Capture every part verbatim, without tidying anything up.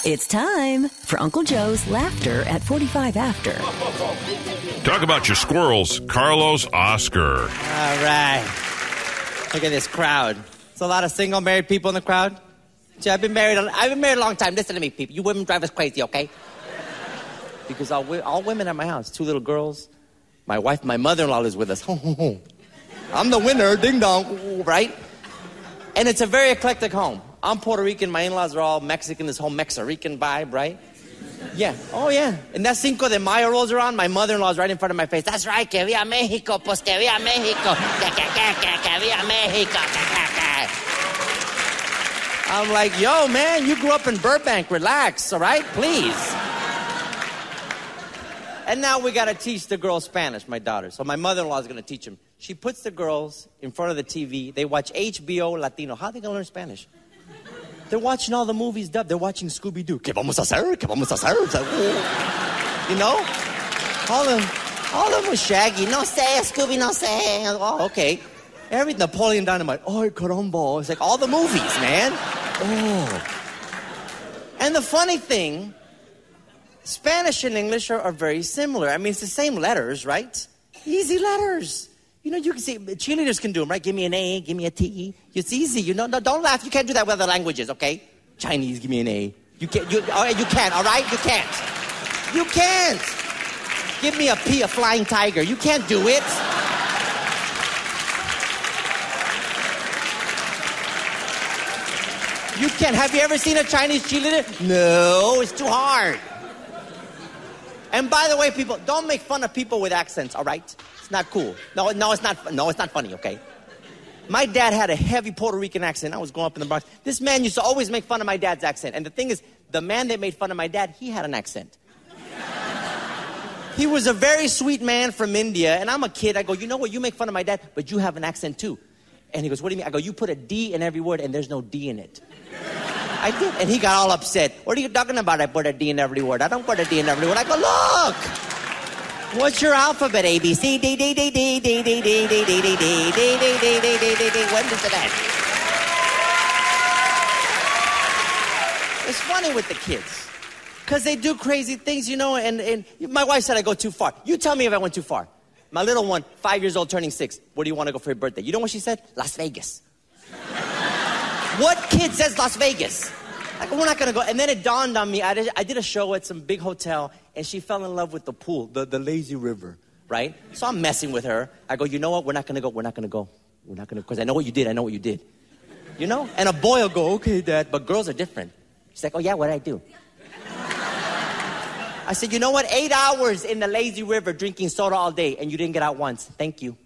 It's time for Uncle Joe's Laughter at forty-five After. Talk about your squirrels, Carlos Oscar. All right. Look at this crowd. There's a lot of single married people in the crowd. See, I've been married. I've been married a long time. Listen to me, people. You women drive us crazy, okay? Because all, all women at my house. Two little girls. My wife, my mother-in-law lives with us. I'm the winner, ding dong, right? And it's a very eclectic home. I'm Puerto Rican. My in-laws are all Mexican. This whole Mexican vibe, right? Yeah. Oh, yeah. And that Cinco de Mayo rolls around. My mother-in-law's right in front of my face. That's right. Que viva Mexico. Pues que viva Mexico. Que, que, que, que, que viva Mexico. Que, que, que. I'm like, yo, man, you grew up in Burbank. Relax, all right? Please. And now we got to teach the girls Spanish, my daughter. So my mother-in-law is going to teach them. She puts the girls in front of the T V. They watch H B O Latino. How are they going to learn Spanish? They're watching all the movies dubbed. They're watching Scooby-Doo. ¿Qué vamos a hacer? ¿Qué vamos a hacer? You know? All of them, all of them was Shaggy. No sé, Scooby, no sé. Oh, okay. Every Napoleon Dynamite. Oh, caramba. It's like all the movies, man. Oh. And the funny thing, Spanish and English are, are very similar. I mean, it's the same letters, right? Easy letters. You know, you can see, cheerleaders can do them, right? Give me an A, give me a T. It's easy, you know. No, don't laugh. You can't do that with other languages, okay? Chinese, give me an A. You can't, you, all right, you can't, all right? You can't. You can't. Give me a P, a flying tiger. You can't do it. You can't. Have you ever seen a Chinese cheerleader? No, it's too hard. And by the way, people, don't make fun of people with accents, all right? It's not cool. No, no, it's not. No, it's not funny, okay? My dad had a heavy Puerto Rican accent. I was growing up in the Bronx. This man used to always make fun of my dad's accent. And the thing is, the man that made fun of my dad, he had an accent. He was a very sweet man from India. And I'm a kid. I go, you know what? You make fun of my dad, but you have an accent too. And he goes, what do you mean? I go, you put a D in every word, and there's no D in it. I did. And he got all upset. What are you talking about? I put a D in every word. I don't put a D in every word. I go, look. What's your alphabet? A, B, C, D, D, D, D, D, D, D, D, D, D, D, D, D, D, D, D, D, D. When does it end? It's funny with the kids. Because they do crazy things, you know, and, and my wife said I go too far. You tell me if I went too far. My little one, five years old, turning six. Where do you want to go for your birthday? You know what she said? Las Vegas. What kid says Las Vegas? Like, we're not going to go. And then it dawned on me. I did, I did a show at some big hotel, and she fell in love with the pool, the, the lazy river, right? So I'm messing with her. I go, you know what? We're not going to go. We're not going to go. We're not going to, because I know what you did. I know what you did. You know? And a boy will go, okay, Dad. But girls are different. She's like, oh, yeah, what did I do? I said, you know what? Eight hours in the lazy river drinking soda all day, and you didn't get out once. Thank you.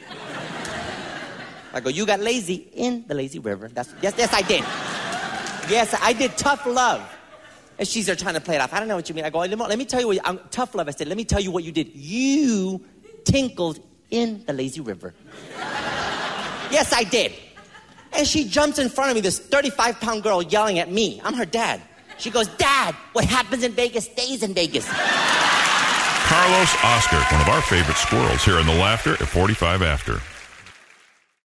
I go, you got lazy in the lazy river. That's, yes, yes, I did. Yes, I did tough love. And she's there trying to play it off. I don't know what you mean. I go, let me, let me tell you what, um, tough love. I said, let me tell you what you did. You tinkled in the lazy river. Yes, I did. And she jumps in front of me, this thirty-five pound girl yelling at me. I'm her dad. She goes, Dad, what happens in Vegas stays in Vegas. Carlos Oscar, one of our favorite squirrels here in the Laughter at forty-five After.